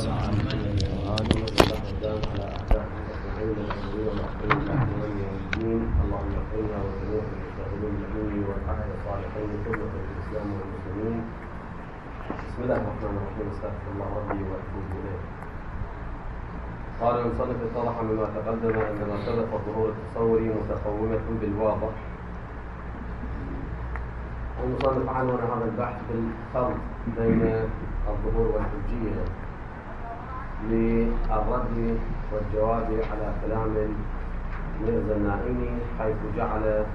اللهم اغفرنا وجميع المشاهدين الدين والعهد الصالحين كله في الاسلام والمسلمين. بسم الله الرحمن الرحيم. استغفر الله ربي واتوب اليه. قال المصنف اتضح مما تقدم ان مرتبه الظهور التصوري متقومه بالواضح. المصنف عنون هذا البحث بالفرق بين الظهور والحجيه للرد والجواب على كلام ميرزا النائمي، حيث جعل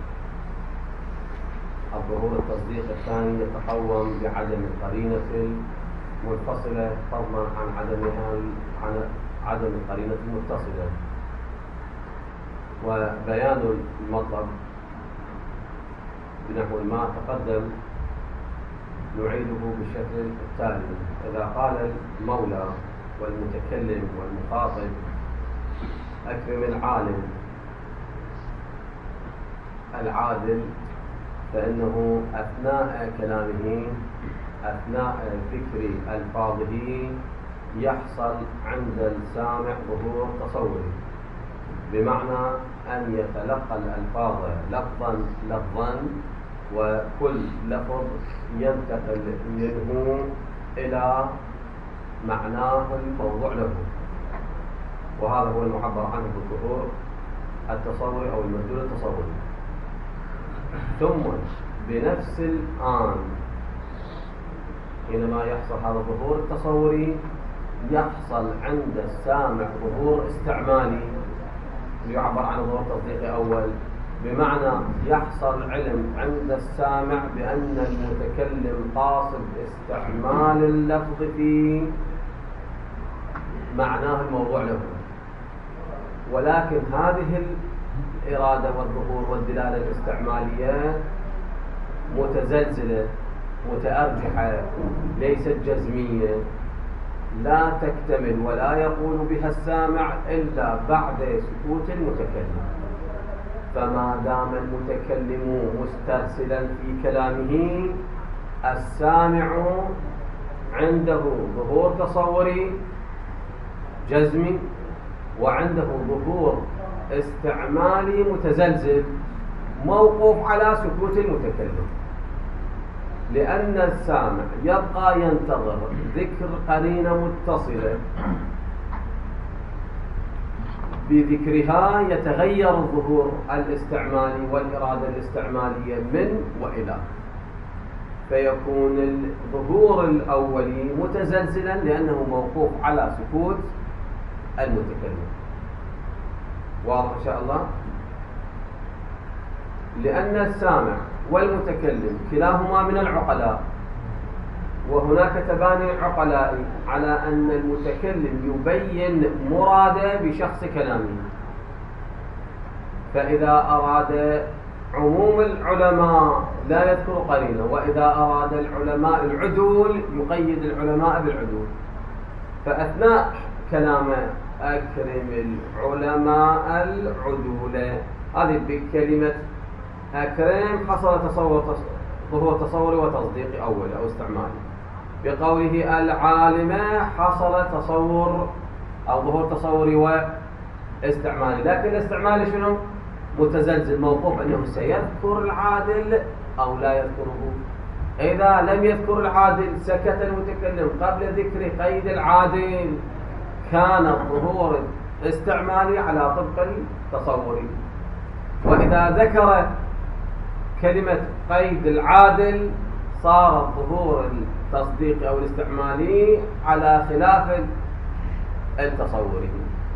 الظهور التصديق الثاني يتقوم بعدم القرينة المنفصلة فضلا عن عدم القرينة المتصلة. وبيان المطلب بنحو ما تقدم نعيده بالشكل التالي: إذا قال المولى والمتكلم والمخاطب أكرم العالم العادل، فإنه أثناء كلامه أثناء ذكر ألفاظه يحصل عند السامع ظهور تصوري، بمعنى أن يتلقى الألفاظ لفظا لفظا، وكل لفظ ينتقل منه إلى معناه الموضوع له، وهذا هو المعبر عنه بالظهور التصوري أو المدلول التصوري. ثم بنفس الآن حينما يحصل هذا الظهور التصوري يحصل عند السامع ظهور استعمالي يعبر عنه ظهور تصديقي أول، بمعنى يحصل علم عند السامع بأن المتكلم قاصد استعمال اللفظ في معناه الموضوع له، ولكن هذه الإرادة والظهور والدلالة الاستعمالية متزلزلة متأرجحة ليست جزمية، لا تكتمل ولا يقول بها السامع إلا بعد سكوت المتكلم. فما دام المتكلم مسترسلا في كلامه السامع عنده ظهور تصوري جزمي وعنده ظهور استعمالي متزلزل موقوف على سكوت المتكلم، لأن السامع يبقى ينتظر ذكر قرينة متصلة بذكرها يتغير الظهور الاستعمالي والإرادة الاستعمالية من وإلى، فيكون الظهور الأولي متزلزلا لأنه موقوف على سكوت المتكلم. واضح إن شاء الله؟ لأن السامع والمتكلم كلاهما من العقلاء، وهناك تباني عقلائي على أن المتكلم يبين مراده بشخص كلامه، فإذا أراد عموم العلماء لا يذكر قرينة، وإذا أراد العلماء العدول يقيد العلماء بالعدول. فأثناء كلامه أكرم العلماء العدول، هذه بكلمة أكرم حصل ظهور تصوري وتصديقي أول أو استعمالي. بقوله العالمة حصل تصور أو ظهور تصوري واستعمالي، لكن الاستعمالي شنو؟ متزلزل موقوف أنه سيذكر العادل أو لا يذكره. إذا لم يذكر العادل سكت المتكلم قبل ذكر قيد العادل، كان الظهور استعمالي على طبق التصوري. وإذا ذكر كلمة قيد العادل صار الظهور التصديقي أو الاستعمالي على خلاف التصوري.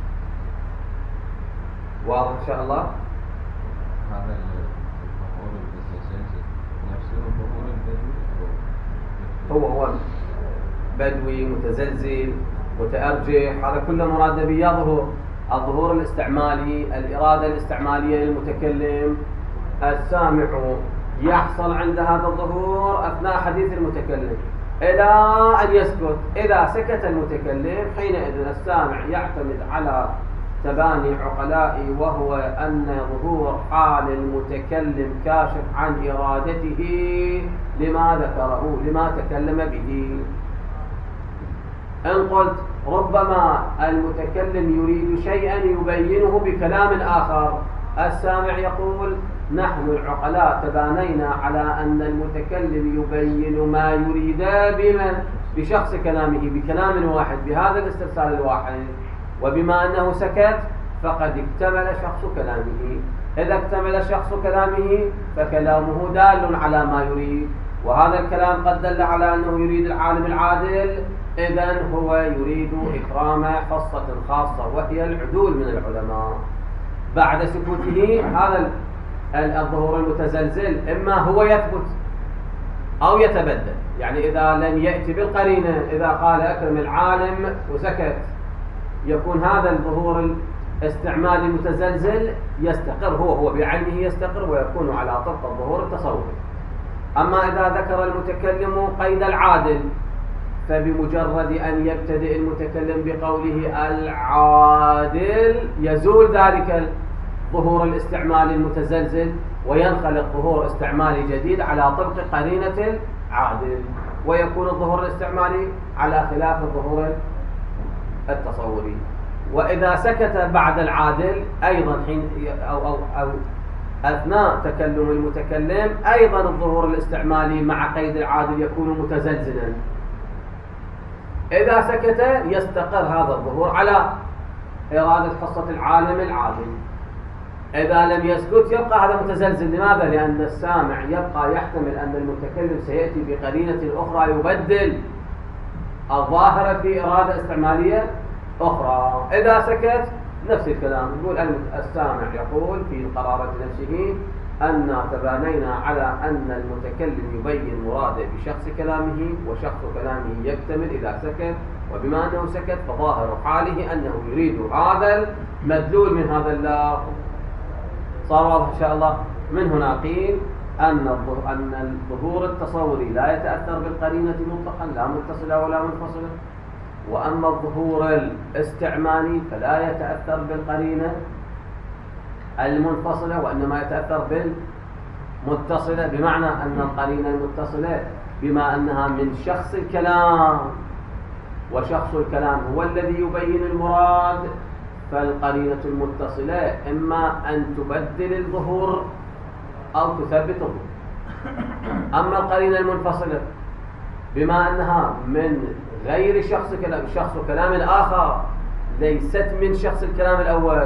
واضح إن شاء الله؟ هذا الظهور المتزلزل نفسه الظهور البدوي هو بدوي متزلزل متأرجح، هذا كله مراد به يظهر الظهور الاستعمالي الإرادة الاستعمالية للمتكلم. السامع يحصل عند هذا الظهور أثناء حديث المتكلم إلى أن يسكت. إذا سكت المتكلم حينئذ السامع يعتمد على تباني عقلائي، وهو أن ظهور حال المتكلم كاشف عن إرادته لما ذكره لما تكلم به. إن قلت ربما المتكلم يريد شيئا يبينه بكلام آخر، السامع يقول نحن العقلاء تبانينا على أن المتكلم يبين ما يريد بشخص كلامه بكلام واحد بهذا الاسترسال الواحد، وبما أنه سكت فقد اكتمل شخص كلامه. إذا اكتمل شخص كلامه فكلامه دال على ما يريد، وهذا الكلام قد دل على أنه يريد العالم العادل، إذن هو يريد إكرام حصة خاصة وهي العدول من العلماء. بعد سكوته هذا الظهور المتزلزل إما هو يثبت أو يتبدل، يعني إذا لم يأتي بالقرينة، إذا قال أكرم العالم وسكت، يكون هذا الظهور الاستعمالي المتزلزل يستقر، هو بعينه يستقر ويكون على طبق الظهور التصوري. أما إذا ذكر المتكلم قيد العادل، فبمجرد أن يبتدئ المتكلم بقوله العادل يزول ذلك الظهور الاستعمالي المتزلزل وينخلق ظهور استعمالي جديد على طبق قرينة العادل، ويكون الظهور الاستعمالي على خلاف الظهور التصوري. وإذا سكت بعد العادل أيضا حين أو أثناء تكلم المتكلم أيضا الظهور الاستعمالي مع قيد العادل يكون متزلزلا. إذا سكت يستقر هذا الظهور على إرادة حصة العالم العادل. إذا لم يسكت يبقى هذا متزلزل. لماذا؟ لأن السامع يبقى يحتمل أن المتكلم سيأتي بقرينة أخرى يبدل الظاهرة في إرادة استعمالية أخرى. إذا سكت نفس الكلام، يقول السامع يقول في قرارة نفسه أن تبانينا على أن المتكلم يبين مراده بشخص كلامه، وشخص كلامه يكتمل إذا سكت، وبما أنه سكت فظاهر حاله أنه يريد هذا المدلول من هذا اللفظ. صار واضح إن شاء الله؟ من هنا قيل أن الظهور التصوري لا يتأثر بالقرينة مطلقا، لا متصلة ولا منفصلة، وأما الظهور الاستعمالي فلا يتأثر بالقرينة المنفصلة وإنما يتأثر بالمتصلة، بمعنى أن القرينة المتصلة بما أنها من شخص الكلام وشخص الكلام هو الذي يبين المراد، فالقرينة المتصلة إما أن تبدل الظهور أو تثبت الظهور. أما القرينة المنفصلة بما أنها من غير شخص كلام، شخص كلام آخر ليست من شخص الكلام الأول،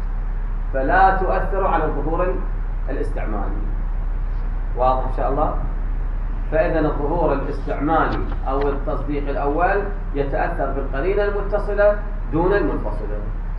فلا تؤثر على الظهور الاستعمالي. واضح إن شاء الله؟ فإذا الظهور الاستعمالي أو التصديق الأول يتأثر بالقرينة المتصلة دون المنفصلة.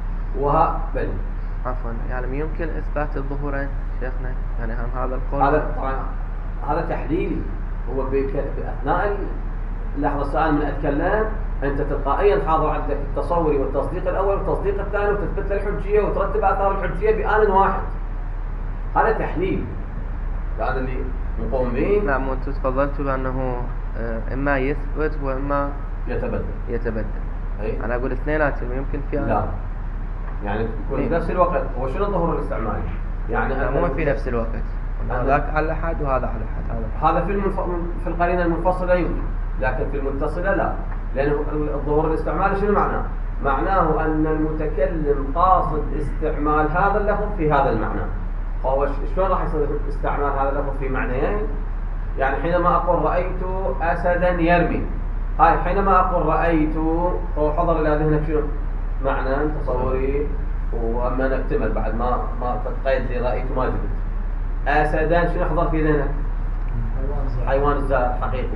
بل عفوا، يعني يمكن إثبات الظهورين شيخنا، يعني هم هذا القول هذا تحليلي، هو بأثناء لحظة السؤال من أتكلم أنت تلقائيا حاضر عندك التصوري والتصديق الأول والتصديق الثاني، وتثبت له الحجية وترتب آثار الحجية بآن واحد. هذا تحليل، هذا اللي نقوم به. نعم، وأنتم تفضلتوا بأنه إما يثبت وإما يتبدل. أنا أقول اثنيناتهم يمكن في لا، يعني يكون في نفس الوقت. هو شنو الظهور الاستعمالي؟ يعني مو في نفس الوقت، هذاك على حد وهذا على حد. هذا في القرينة المنفصلة يمكن، لكن في المتصلة لا. لأن الظهور الاستعمالي شنو معناه؟ معناه أن المتكلم قاصد استعمال هذا اللفظ في هذا المعنى. فهو شلون راح يصير استعمال هذا اللفظ في معنيين؟ يعني حينما أقول رأيت أسدا يرمي، هاي حينما أقول رأيت هو حضر إلى ذهنك شنو؟ معنى تصوري، وأما نكتمل بعد ما تقيد لي رأيت ما جبت. أسدان شنو حضر في ذهنك؟ حيوان الزاد حقيقي.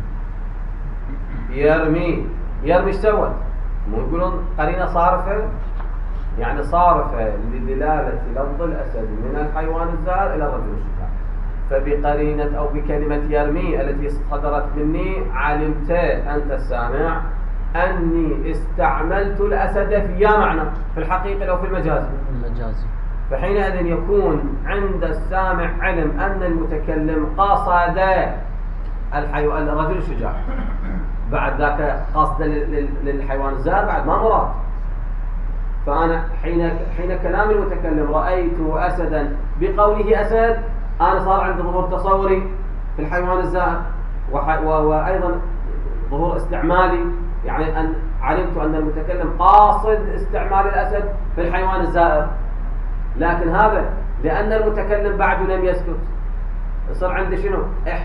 يرمي ايش سوت؟ مو يقولون قرينة صارفة، يعني صارفة لدلالة لفظ الأسد من الحيوان الزائر إلى الرجل الشجاع. فبقرينة أو بكلمة يرمي التي صدرت مني علمت أنت السامع أني استعملت الأسد في معنى، في الحقيقة أو في المجاز. فحينئذ يكون عند السامع علم أن المتكلم قصد الرجل الشجاع، بعد ذاك قصد للحيوان الزائر بعد ما مراد. فأنا حين كلام المتكلم رأيت أسدا بقوله أسد، أنا صار عندي ظهور تصوري في الحيوان الزائر، وأيضا ظهور استعمالي يعني أن علمت أن المتكلم قاصد استعمال الأسد في الحيوان الزائر، لكن هذا لأن المتكلم بعد لم يسكت يصير عندي شنو؟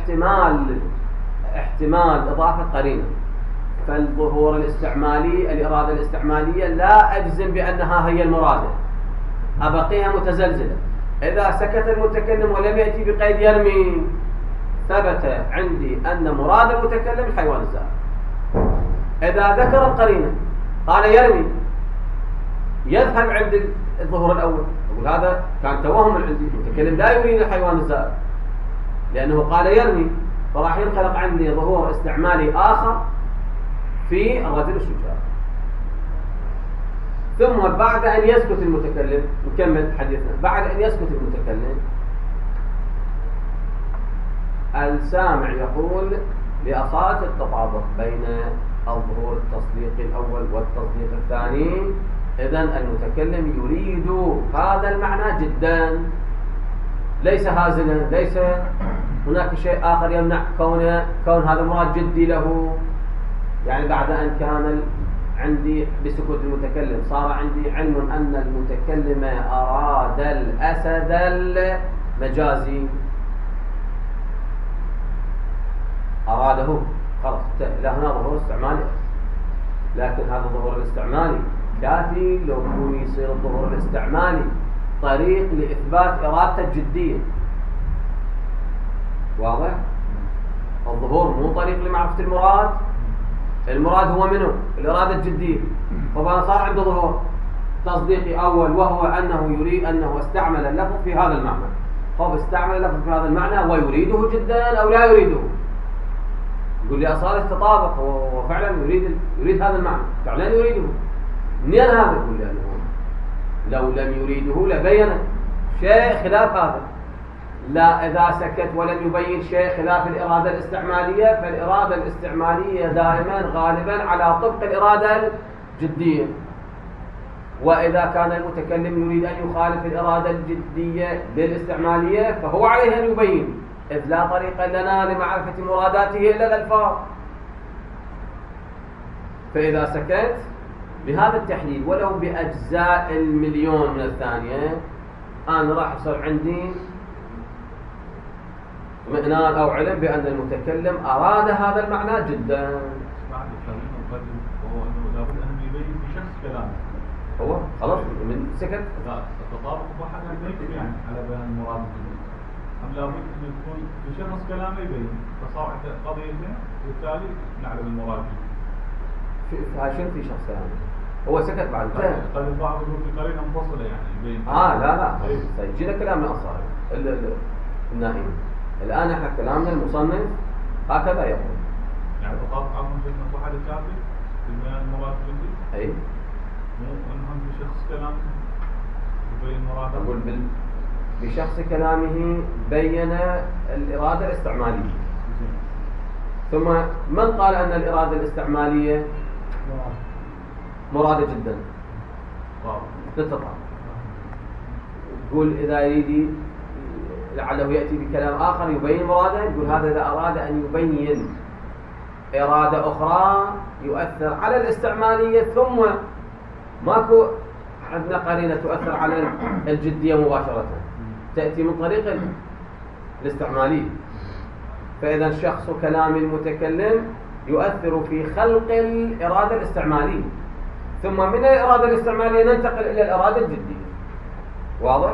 احتمال إضافة قرينة. فالظهور الاستعمالي، الإرادة الاستعمالية لا أجزم بأنها هي المرادة، أبقيها متزلزلة. إذا سكت المتكلم ولم يأتي بقيد يرمي، ثبت عندي أن مراد المتكلم الحيوان الزائر. إذا ذكر القرينة قال يرمي، يذهب عند الظهور الأول، أقول هذا كان توهم عندي، المتكلم لا يريد الحيوان الزائر لأنه قال يرمي، فراح ينخلق عندي ظهور استعمالي آخر في الرجل الشجاع. ثم بعد أن يسكت المتكلم، نكمل حديثنا، بعد أن يسكت المتكلم السامع يقول لأصالة التطابق بين الظهور التصديقي الأول والتصديق الثاني، إذن المتكلم يريد هذا المعنى جدا، ليس هازلا، ليس هناك شيء آخر يمنع كون هذا مراد جدي له. يعني بعد أن كان عندي بسكوت المتكلم صار عندي علم أن المتكلم أراد الأسد المجازي، أراده، خلاص إلى هنا ظهور استعمالي. لكن هذا الظهور الاستعمالي كافي لو كون يصير الظهور الاستعمالي طريق لإثبات إرادته الجدية. واضح؟ الظهور مو طريق لمعرفة المراد، المراد هو منه الإرادة الجدية. طبعا صار عنده ظهور تصديقي أول، وهو أنه يريد، أنه استعمل اللفظ في هذا المعنى. هو استعمل اللفظ في هذا المعنى ويريده جدا أو لا يريده. يقول لي أصالة تطابق، هو فعلا يريد هذا المعنى، فعلا يريده. منين هذا؟ يقول لي أنه لو لم يريده لبين شيء خلاف هذا. لا، إذا سكت ولم يبين شيء خلاف الإرادة الاستعمالية، فالإرادة الاستعمالية دائما غالبا على طبق الإرادة الجدية. وإذا كان المتكلم يريد أن يخالف الإرادة الجدية بالاستعمالية فهو عليه أن يبين، إذ لا طريق لنا لمعرفة مراداته إلا الألفاظ. فإذا سكت بهذا التحليل ولو بأجزاء المليون من الثانية، أنا راح يصير عندي اطمئنان أو علم بأن المتكلم أراد هذا المعنى جدا. بعد القرينة القديم وهو أنه لابد أن يبين بشخص كلامه. هو خلاص من سكت. التطابق واحد ما يكتب يعني على بيان المراد منه. أم لابد أن يكون بشخص كلامه يبين، فصار عند قضيتين وبالتالي نعلم المراد. شنو في شخص كلامه؟ هو سكت بعد انتهى. قد البعض يقول في قرينة منفصلة يعني يبين. لا جينا كلامنا أصلا النائم. الآن احنا كلامنا المصنف هكذا يقول. يعني تطابق عقل شيخنا واحد كافي في بيان المراد منه. أي. مو أنهم بشخص كلامه يبين مراده. أقول بشخص كلامه بين الإرادة الاستعمالية. ثم من قال أن الإرادة الاستعمالية مرادة جدا؟ للتطابق. يقول إذا يريد لعله يأتي بكلام آخر يبين مراده، يقول هذا إذا أراد أن يبين إرادة أخرى يؤثر على الاستعمالية، ثم ماكو عندنا قرينة تؤثر على الجدية مباشرة، تأتي من طريق الاستعمالية. فإذا شخص كلام المتكلم يؤثر في خلق الإرادة الاستعمالية، ثم من الإرادة الاستعمالية ننتقل إلى الإرادة الجدية. واضح؟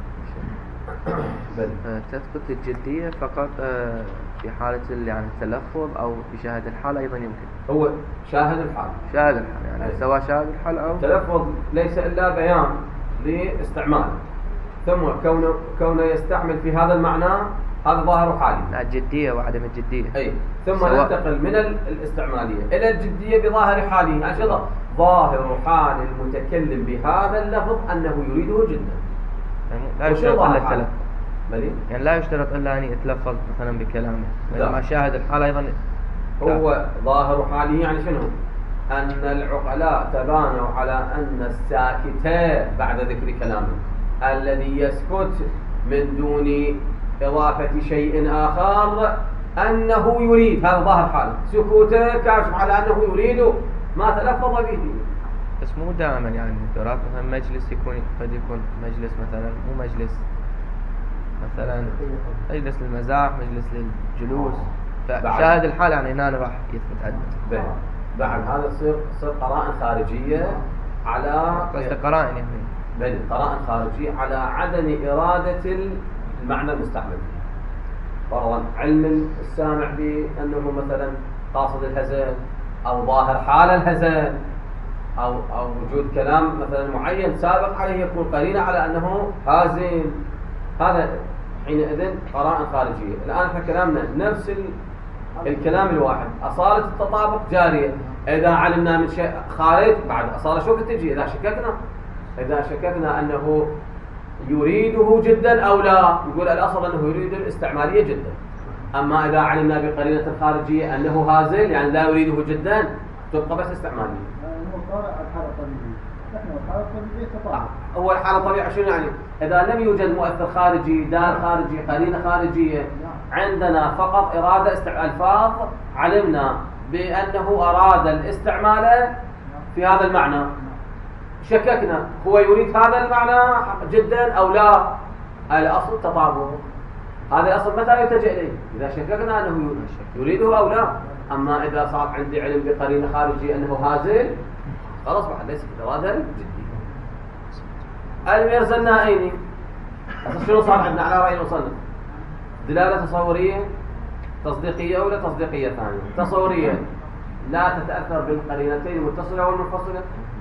تثبت الجدية فقط في حالة يعني التلفظ أو في شاهد الحال أيضا يمكن. هو شاهد الحال. شاهد الحال يعني سواء شاهد الحال أو تلفظ ليس إلا بيان لاستعمال، ثم كونه يستعمل في هذا المعنى هذا ظاهر حالي. الجدية وعدم الجدية. أي ثم ننتقل من الاستعمالية إلى الجدية بظاهر حاله. يعني ظاهر حال المتكلم بهذا اللفظ أنه يريده جدا. لا يشترط إلا التلفظ. يعني لا يشترط إلا أن يتلفظ مثلا بكلامه، لما شاهد الحال أيضا هو ظاهر حاله. يعني شنو؟ أن العقلاء تبانوا على أن الساكت بعد ذكر كلامه الذي يسكت من دون إضافة شيء آخر أنه يريد، هذا ظاهر حاله. سكوته كاشف على أنه يريد ما تلفظ به. بس مو دائما يعني دكتور، مثلا مجلس قد يكون مجلس مثلا مو مجلس، مثلا مجلس للمزاح، مجلس للجلوس، فشاهد الحال يعني هنا راح يثبت عدل. بعد هذا تصير قرائن خارجية على قرائن يعني بل قرائن خارجية على عدم إرادة المعنى المستعمل فيه. فرضا علم السامع بأنه مثلا قاصد الهزل أو ظاهر حال الهزل أو وجود كلام مثلا معين سابق عليه يكون قرينة على أنه هازل، هذا حينئذ قرائن خارجية. الآن احنا كلامنا نفس الكلام الواحد، أصالة التطابق جارية. إذا علمنا من شيء خارج بعد أصالة شو تجي؟ إذا شككنا أنه يريده جدا أو لا، يقول الأصل أنه يريد الاستعمالية جدا. أما إذا علمنا بقرينة خارجية أنه هازل يعني لا يريده جدا، تبقى بس استعمالية. هو الحالة الطبيعية شنو يعني؟ إذا لم يوجد مؤثر خارجي، دال خارجي، قرينة خارجية، عندنا فقط إرادة ألفاظ، علمنا بأنه أراد الاستعمال في هذا المعنى، شككنا هو يريد هذا المعنى جدا أو لا، الأصل التطابق. هذا الأصل متى يلتجئ إليه؟ إذا شككنا أنه يريده أو لا. أما إذا صار عندي علم بقرينة خارجية أنه هازل، خلاص بعد ليس إرادة جدية. الميرزا النائيني شنو صار عندنا على رأي المصنف؟ دلالة تصورية تصديقية أولى، تصديقية ثانية. تصورية لا تتأثر بالقرينتين المتصلة والمنفصلة،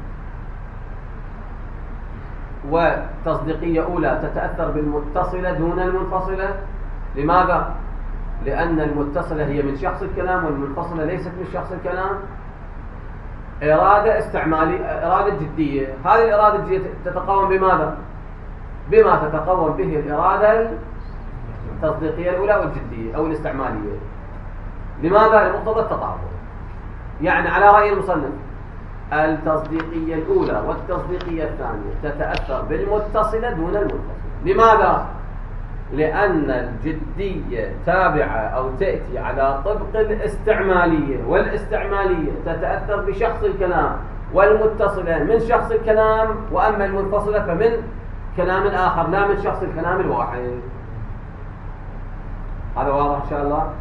وتصديقية أولى تتأثر بالمتصلة دون المنفصلة. لماذا؟ لأن المتصلة هي من شخص الكلام والمنفصلة ليست من شخص الكلام. إرادة استعمالية، إرادة جدية. هذه الإرادة الجدية تتقوم بماذا؟ بما تتقوم به الإرادة التصديقية الأولى والجدية أو الاستعمالية. لماذا؟ لمقتضى التطابق. يعني على رأي المصنف التصديقية الأولى والتصديقية الثانية تتأثر بالمتصلة دون المنفصلة. لماذا؟ لأن الجدية تابعة أو تأتي على طبق الاستعمالية، والاستعمالية تتأثر بشخص الكلام، والمتصلة من شخص الكلام، وأما المنفصلة فمن كلام آخر لا من شخص الكلام الواحد. هذا واضح إن شاء الله؟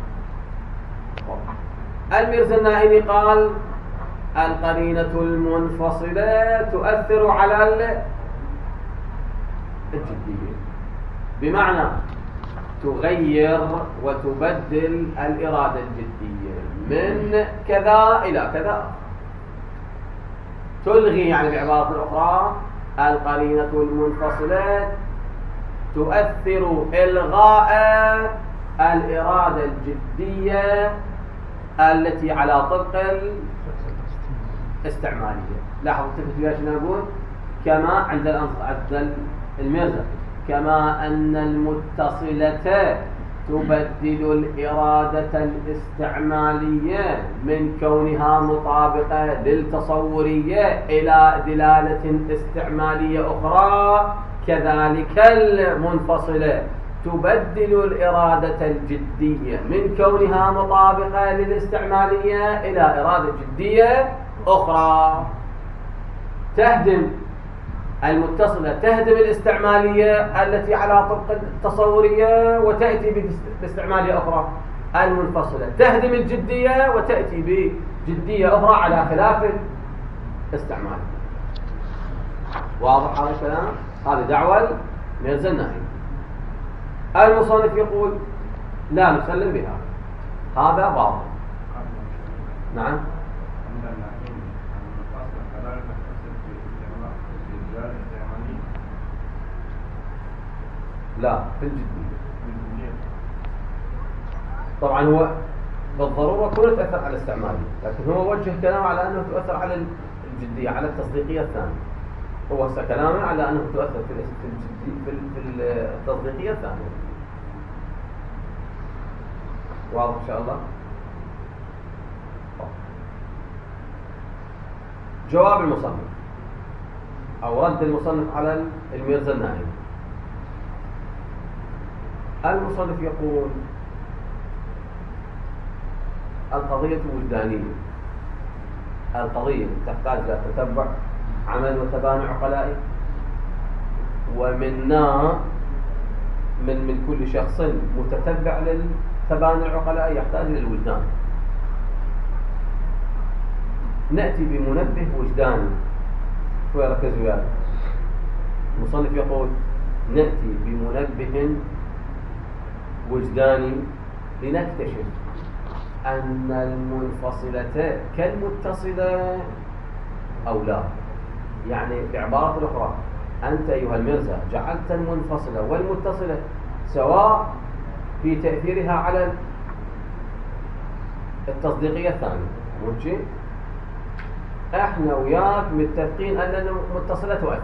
الميرزا النائمي قال القرينة المنفصلة تؤثر على الجدية، بمعنى تغير وتبدل الإرادة الجدية من كذا إلى كذا. تلغي يعني بعبارة أخرى القرينة المنفصلة تؤثر إلغاء الإرادة الجدية التي على طبق الاستعمالية. لاحظوا تفتوا شنو أقول؟ كما عند الميرزا كما أن المتصلة تبدل الإرادة الاستعمالية من كونها مطابقة للتصورية إلى دلالة استعمالية أخرى، كذلك المنفصلة تبدل الإرادة الجدية من كونها مطابقة للاستعمالية إلى إرادة جدية أخرى. تهدم المتصلة تهدم الاستعمالية التي على طبق التصورية وتأتي باستعمالية أخرى. المنفصلة تهدم الجدية وتأتي بجدية أخرى على خلاف الاستعمالية. واضح هذا الكلام؟ هذه دعوة الميرزا النائمي. المصنف يقول لا نسلم بها، هذا باطل. نعم. لا في الجدية طبعا هو بالضرورة كله تأثر على الاستعمالية، لكن هو وجه كلام على أنه تؤثر على الجدية، على التصديقية الثانية. هو هسه كلامه على أنه تؤثر في التصديقية الثانية. واضح إن شاء الله؟ جواب المصنف أو رد المصنف على الميرزا النائمي. المصنف يقول القضية وجدانية، القضية تحتاج إلى تتبع عمل وتباني عقلائي، ومنا من كل شخص متتبع للتباني العقلائي يحتاج إلى الوجدان. نأتي بمنبه وجداني. شوي ركزوا وياي. المصنف يقول نأتي بمنبه وجداني لنكتشف أن المنفصلة كالمتصلة أو لا. يعني بعبارة أخرى، أنت أيها المرزا جعلت المنفصلة والمتصلة سواء في تأثيرها على التصديقية الثانية. ممكن احنا وياك متفقين أن المتصلة تؤثر،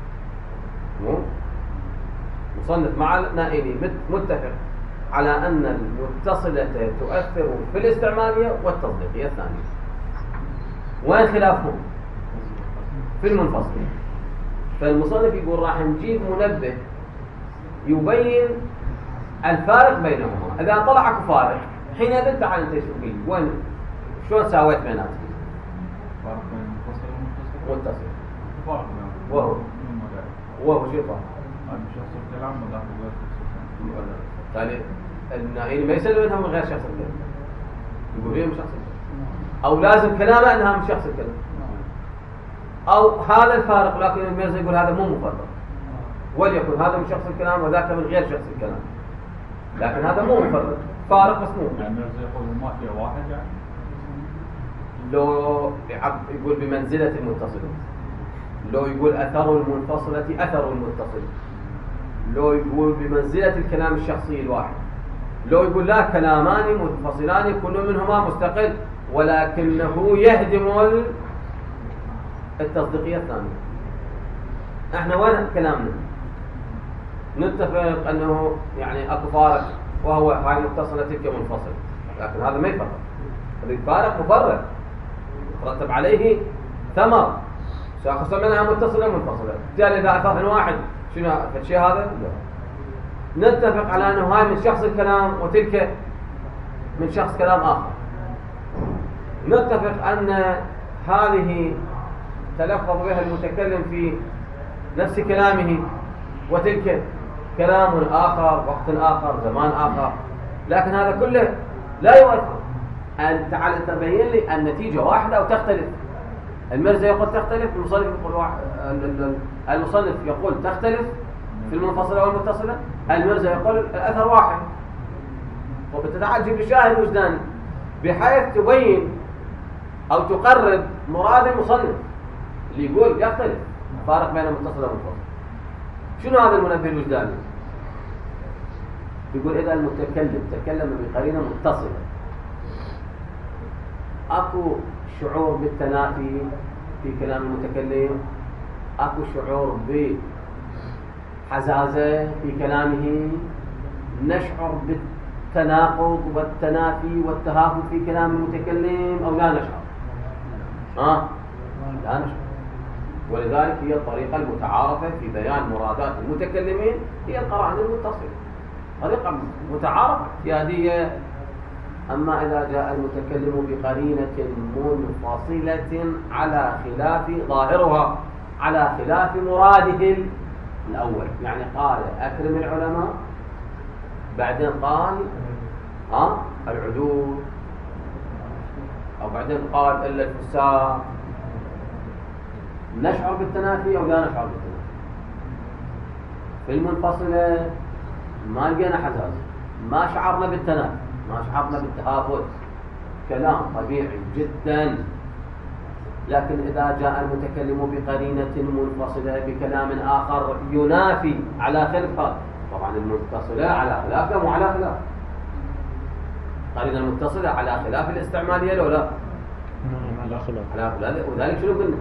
مصنف مع النائلي متفق على أن المتصلة تؤثر في الاستعمالية والتصديقية الثانية. وين خلافهم؟ في المنفصلة. فالمصنف يقول راح نجيب منبه يبين الفارق بينهما. إذا طلع اكو فارق حينئذ تعال انت شوف لي وين شلون ساويت بيناتهم. فرق بين المتصل والمتصل. متصل. فرق وهو شو الفرق؟ هذا شخص الكلام وذاك غير شخص الكلام. بالتالي النائل ما يسلم انها من غير شخص الكلام. يقول هي من شخص الكلام. او لازم كلامه انها من شخص الكلام. او هذا الفارق، لكن الميرزا يقول هذا مو مفرق. وليكن هذا من شخص الكلام وذاك من غير شخص الكلام. لكن هذا مو مفرق، فارق بس مو. يعني الميرزا يقول هما شيء واحد يعني. لو يقول بمنزلة المتصلة، لو يقول أثر المنفصلة أثر المتصل، لو يقول بمنزلة الكلام الشخصي الواحد، لو يقول لا كلامان منفصلان كل منهما مستقل ولكنه يهدم التصديقية الثانية. احنا وين كلامنا؟ نتفق أنه يعني أكو فارق وهو هاي متصلة تلك منفصلة، لكن هذا ما يفرق. هذا فارق مفرق يترتب عليه ثمر، سأقسم منها متصلة منفصلة. بالتالي إذا أثر واحد شنو الشيء هذا؟ لا. نتفق على أنه هاي من شخص الكلام وتلك من شخص كلام آخر. نتفق أن هذه تلفظ بها المتكلم في نفس كلامه وتلك كلام آخر وقت آخر زمان آخر، لكن هذا كله لا يؤثر. أن تعال تبين لي النتيجة واحدة أو تختلف. الميرزا يقول تختلف، المصنف يقول المصنف يقول تختلف في المنفصلة والمتصلة، الميرزا يقول الأثر واحد. وبتتعال تجيب شاهد وجداني بحيث تبين أو تقرب مراد المصنف اللي يقول يختلف فارق بين المتصلة والمنفصلة. شنو هذا المنبه الوجداني؟ يقول إذا المتكلم تكلم بقرينة متصلة أكو شعور بالتنافي في كلام المتكلم، أكو شعور بحزازة في كلامه، نشعر بالتناقض والتنافي والتهافت في كلام المتكلم أو لا نشعر؟ لا نشعر. ولذلك هي الطريقة المتعارفة في بيان مرادات المتكلمين هي القرائن المتصلة، طريقة متعارفة اعتيادية. أما إذا جاء المتكلم بقرينة منفصلة على خلاف ظاهرها، على خلاف مراده الأول، يعني قال أكرم العلماء بعدين قال العدول، أو بعدين قال إلا الفساق، نشعر بالتنافي أو لا نشعر بالتنافي؟ في المنفصلة ما لقينا حزاز، ما شعرنا بالتنافي، ما شعرنا بالتهافت، كلام طبيعي جدا. لكن إذا جاء المتكلم بقرينة منفصلة بكلام آخر ينافي على خلاف هذا، طبعا المتصلة على خلاف وعلى خلاف، قرينة المتصلة على خلاف الاستعمالية لو لا؟ على خلاف. وذلك شنو قلنا؟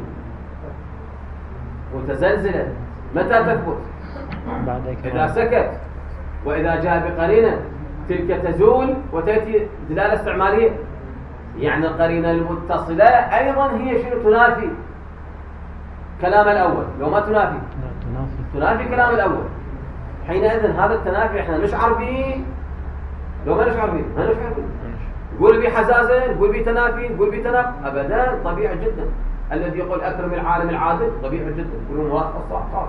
متزلزلة متى تثبت؟ إذا سكت. وإذا جاء بقرينة تلك تزول وتأتي دلالة استعمالية، يعني القرينة المتصلة أيضا هي شنو؟ تنافي كلام الأول. لو ما تنافي تنافي كلام الأول، حينئذ هذا التنافي احنا نشعر به. لو ما نشعر به ما نشعر به. تقول بي حزازة، تقول بي تنافي، تقول بي تنافي، أبدا، طبيعي جدا. الذي يقول أكرم العالم العادل طبيعي جدا، يقولون موافق الصح.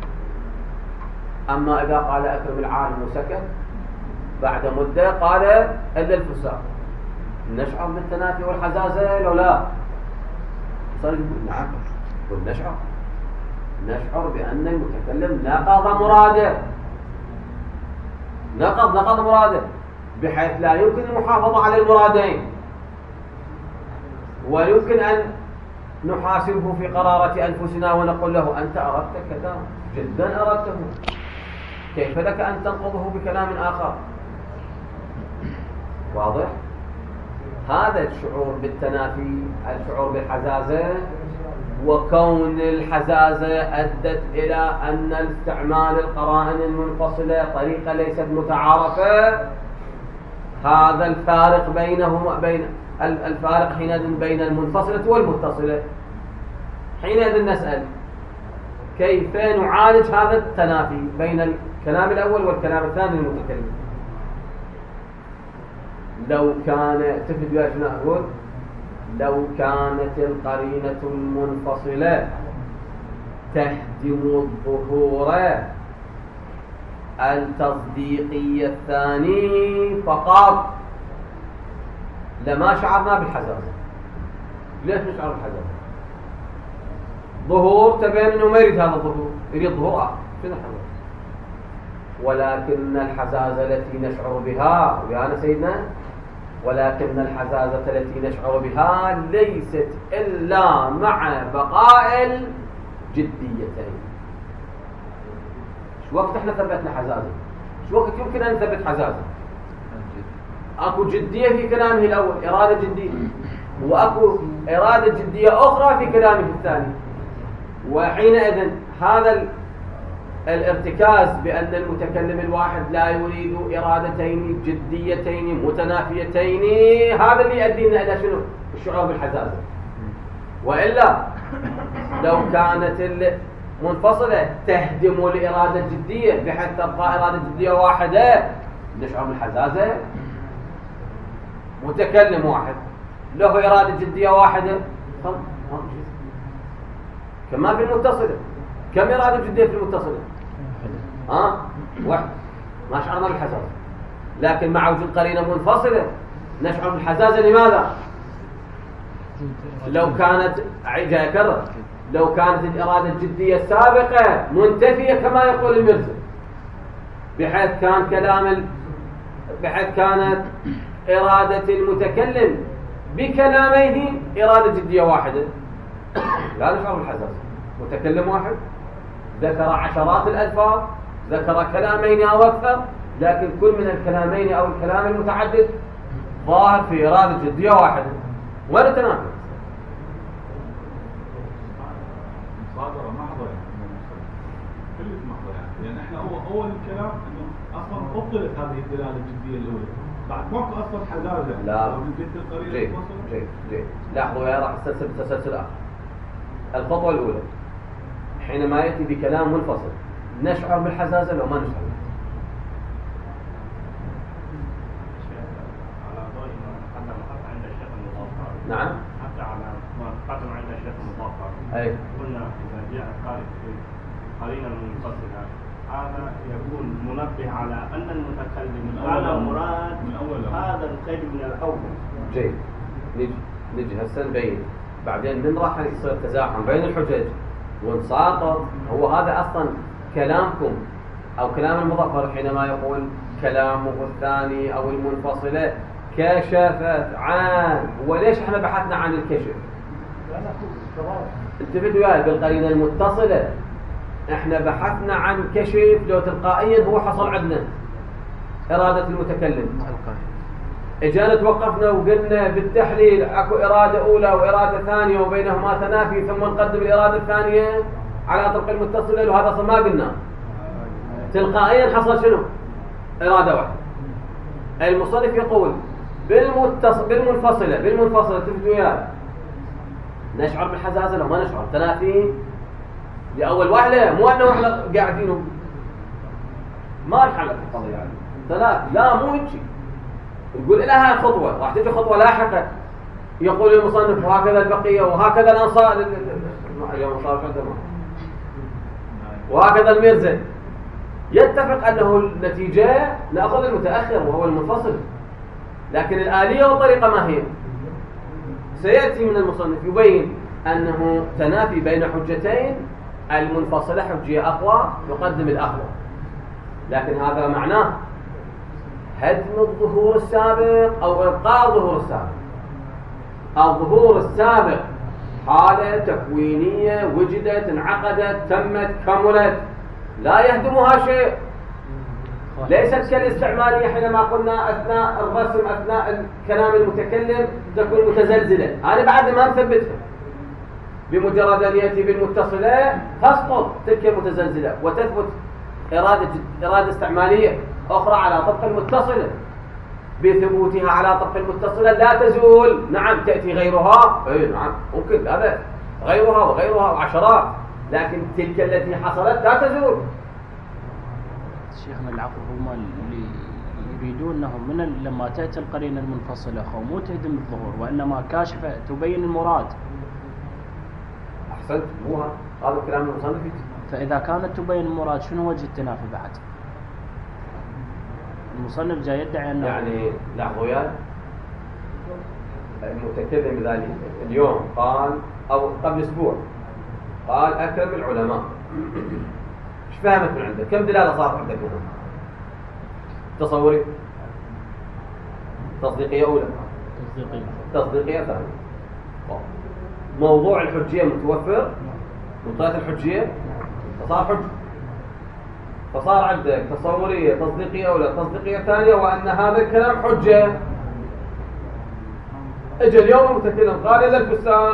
أما إذا قال أكرم العالم وسكت بعد مدة قال إلا الفساق، نشعر بالتنافي والحزازة لو لا؟ صار يقول نعم، يقول نشعر بأن المتكلم نقض مراده بحيث لا يمكن المحافظة على المرادين، ويمكن أن نحاسبه في قرارة أنفسنا ونقول له أنت أردت كذا، جدا أردته، كيف لك أن تنقضه بكلام آخر؟ واضح؟ هذا الشعور بالتنافي، الشعور بالحزازة، وكون الحزازة أدت إلى أن استعمال القرائن المنفصلة طريقة ليست متعارفة، هذا الفارق الفارق حينئذ بين المنفصلة والمتصلة. حينئذ نسأل كيف نعالج هذا التنافي بين الكلام الأول والكلام الثاني للمتكلم؟ لو كانت القرينة المنفصلة تهدم الظهور التصديقي الثاني فقط لما شعرنا بالحزازة. ليش نشعر بالحزازة؟ ظهور تبين انه ما يريد هذا الظهور، يريد ظهور آخر، شنو الحزازة؟ ولكن الحزازة التي نشعر بها ويانا سيدنا، ولكن الحزازة التي نشعر بها ليست إلا مع بقاء الجديتين. شو وقت احنا ثبتنا حزازة؟ شو وقت يمكن أن نثبت حزازة؟ أكو جدية في كلامه الأول، إرادة جدية، وأكو إرادة جدية أخرى في كلامه الثاني. وحينئذ هذا الارتكاز بأن المتكلم الواحد لا يريد إرادتين جديتين متنافيتين، هذا اللي يؤدينا إلى شنو؟ الشعور بالحزازة. وإلا لو كانت المنفصلة تهدم الإرادة الجدية بحيث تبقى إرادة جدية واحدة، نشعر بالحزازة. متكلم واحد له إرادة جدية واحدة، كما في المتصلة، كم إرادة جدية في المتصلة؟ واحد، ما شعرنا بالحزازة. لكن مع وجود قرينة منفصلة نشعر بالحزازة. لماذا؟ لو كانت لو كانت الإرادة الجدية السابقة منتفية كما يقول المرزا، بحيث كانت إرادة المتكلم بكلاميه إرادة جدية واحدة، لا نشعر بالحزازة. متكلم واحد ذكر عشرات الألفاظ، ذكر كلامين أو أكثر، لكن كل من الكلامين أو الكلام المتعدد ظاهر في إرادة جدية واحدة ولا تنافي. مصادرة محضة كلمة محضة يعني احنا أول الكلام إنه أصلا أبطلت هذه الدلالة الجدية الأولى، بعد ماكو أصلا حزازة. لا جيد لاحظوا يا راح تسلسل آخر. الخطوة الأولى حينما يأتي بكلام منفصل نشعر بالحزازة لو ما نشعر بالحزازة. على ضوء ما تقدم حتى عند الشيخ المظفر. نعم. حتى على ما تقدم عند الشيخ المظفر. أي. قلنا إذا جاء قارئ في قرينة منفصلة هذا يكون منبه على أن المتكلم كان مراد من أول هذا القيد من الأول. جيد. نجي هسه نبين، بعدين من راح يصير تزاحم بين الحجج ونساقط. هو هذا أصلا كلامكم أو كلام المظفر حينما يقول كلامه الثاني أو المنفصلة كشفت عن. وليش احنا بحثنا عن الكشف؟ انتبهوا وياي بالقرينة المتصلة احنا بحثنا عن كشف لو تلقائيا هو حصل عندنا إرادة المتكلم. اجانا توقفنا وقلنا بالتحليل اكو إرادة أولى وإرادة ثانية وبينهما تنافي، ثم نقدم الإرادة الثانية على طرق المتصلة، وهذا أصلا ما قلنا. تلقائيا حصل شنو؟ إرادة واحدة. المصنف يقول بالمنفصلة تفهموا وياي نشعر بالحزازة لو ما نشعر تنافي لأول وهلة، مو أنه احنا قاعدين ما انحلت القضية يعني تنافي، لا مو هيك. نقول لها خطوة، راح تجي خطوة لاحقة يقول المصنف وهكذا البقية وهكذا الأنصار اليوم صار عندنا وهكذا الميرزا، يتفق أنه النتيجة نأخذ المتأخر وهو المنفصل، لكن الآلية والطريقة ما هي؟ سيأتي من المصنف يبين أنه تنافي بين حجتين، المنفصلة حجية أقوى يقدم الأقوى، لكن هذا معناه هدم الظهور السابق أو إبقاء الظهور السابق. الظهور السابق حالة تكوينية وجدت انعقدت تمت كملت لا يهدمها شيء، ليست كالاستعمالية حينما قلنا أثناء الرسم أثناء كلام المتكلم تكون متزلزلة، أنا بعد ما نثبتها بمجرد أن يأتي بالمتصلة تسقط تلك المتزلزلة وتثبت إرادة استعمالية أخرى على طبق المتصلة، بثبوتها على طبق المتصلة لا تزول. نعم تأتي غيرها، أي نعم ممكن هذا غيرها وغيرها وعشرات، لكن تلك التي حصلت لا تزول. شيخنا العفو، هم اللي يريدون انهم لما تأتي القرينة المنفصلة مو تهدم الظهور وإنما كاشفة تبين المراد. أحسنت، مو هذا الكلام المصنف. فإذا كانت تبين المراد شنو وجه التنافي بعد؟ المصنف جاي يدعي أنه يعني لحظة وياي، المتكلم ذلك اليوم قال أو قبل أسبوع قال أكرم العلماء، ايش فهمت من عندك؟ كم دلالة صارت عندك هنا؟ تصوري تصديقية أولى، تصديقية ثانية، موضوع الحجية متوفر، منطقة الحجية فصار حج، فصار عندك تصورية تصديقية أولى تصديقية ثانية، وأن هذا الكلام حجة. اجى اليوم المتكلم قال إذا الفستان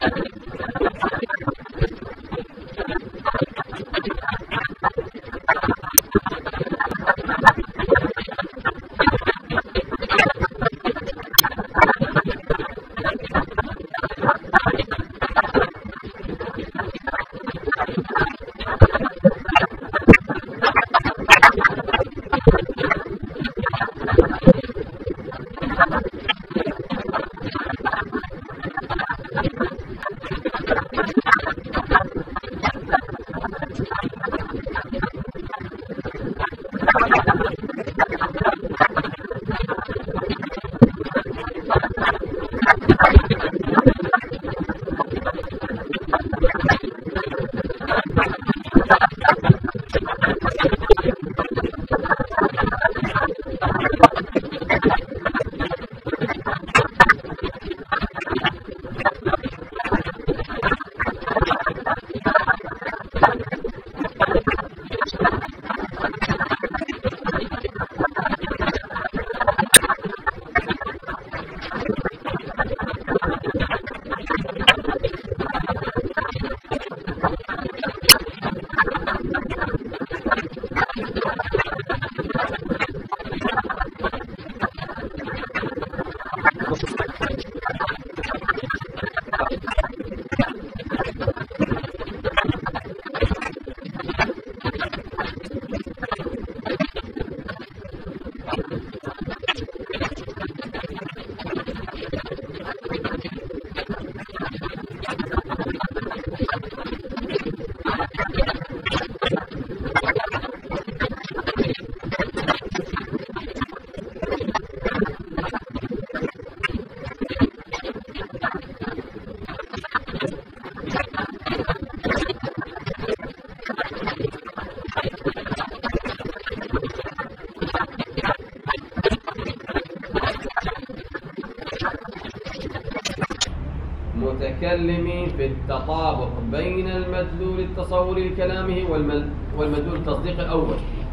المتكلم في التطابق بين المدلول التصوري الكلامي والمدلول التصديق الأول،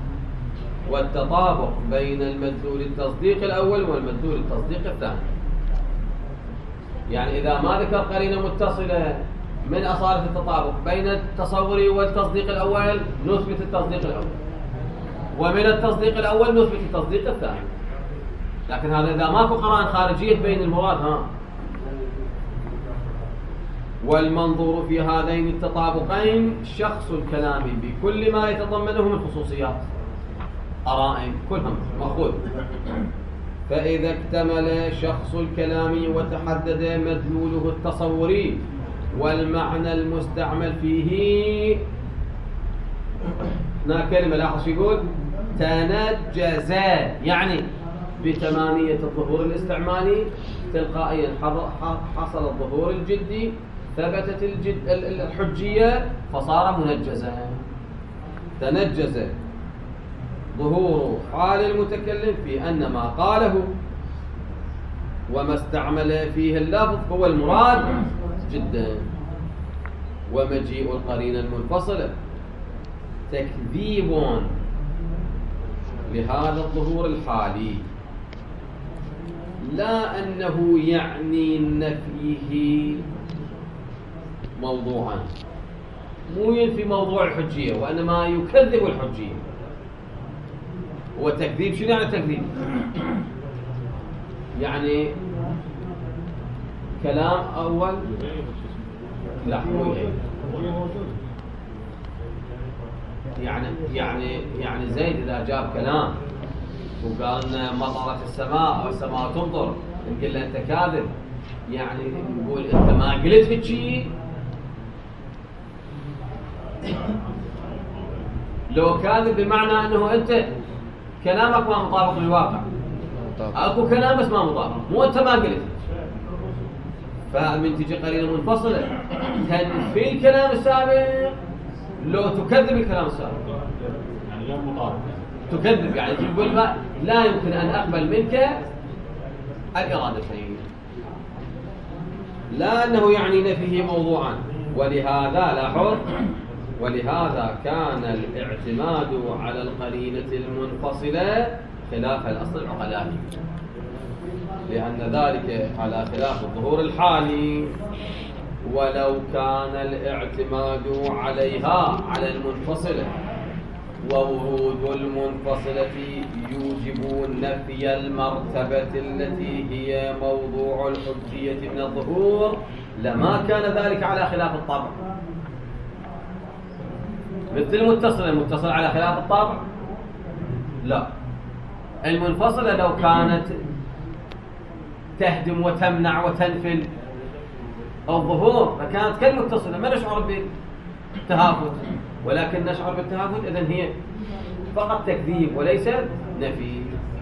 والتطابق بين المدلول التصديق الأول والمدلول التصديق الثاني. يعني إذا ما ذكر قرينة متصلة من أصالة التطابق بين التصوري والتصديق الأول نثبت التصديق الأول، ومن التصديق الأول نثبت التصديق الثاني. لكن هذا إذا ماكو قرائن خارجية بين المراد. والمنظور في هذين التطابقين شخص الكلام بكل ما يتضمنه من خصوصيات، قرائن كلهم مأخوذ. فإذا اكتمل شخص الكلام وتحدد مدلوله التصوري والمعنى المستعمل فيه. هنا كلمة لاحظ شو يقول؟ تنجز، يعني بتمامية الظهور الاستعمالي تلقائيا حصل الظهور الجدي، ثبتت الحجية فصار منجزا. تنجز ظهور حال المتكلم في أن ما قاله وما استعمل فيه اللفظ هو المراد جدا. ومجيء القرينة المنفصلة تكذيب لهذا الظهور الحالي، لا أنه يعني نفيه موضوعا، مو ينفي موضوع الحجية وإنما يكذب الحجية. وتكذيب شنو يعني تكذيب؟ يعني كلام أول لا مو يعني زيد إذا جاب كلام وقال إن مطرت السماء أو السماء تمطر، نقول له أنت كاذب، يعني نقول أنت ما قلت هالشي. لو كاذب بمعنى أنه أنت كلامك ما مطابق للواقع، أكو كلام بس ما مطابق، مو أنت ما قلت. فمن تجي قرينة منفصلة تنفي الكلام السابق لو تكذب الكلام السابق، يعني غير مطابق، تكذب يعني تقول لا يمكن أن أقبل منك الإرادتين، لا أنه يعني نفيه موضوعا. ولهذا لاحظ، ولهذا كان الاعتماد على القرينة المنفصلة خلاف الأصل العقلاني، لأن ذلك على خلاف الظهور الحالي. ولو كان الاعتماد عليها على المنفصلة وورود المنفصلة يوجب نفي المرتبة التي هي موضوع الحجية من الظهور لما كان ذلك على خلاف الطبع. مثل المتصل على خلاف الطبع؟ لا. المنفصلة لو كانت تهدم وتمنع وتنفل الظهور فكانت كالمتصلة، ما نشعر بالتهافت، ولكن نشعر بالتهافت إذن هي فقط تكذيب وليس نفي.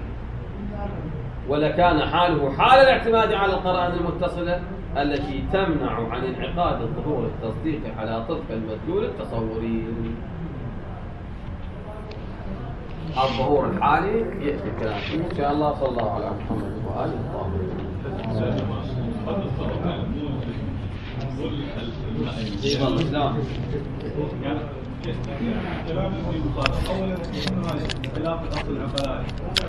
ولكان حاله حال الاعتماد على القرائن المتصلة التي تمنع عن انعقاد الظهور التصديقي على طبق المدلول التصوري. الظهور الحالي يأتي الكلام إن شاء الله. صلى الله على محمد وآله الطاهرين. يعني كلام ابن مصادق اولا خلاف الاصل العقلاني.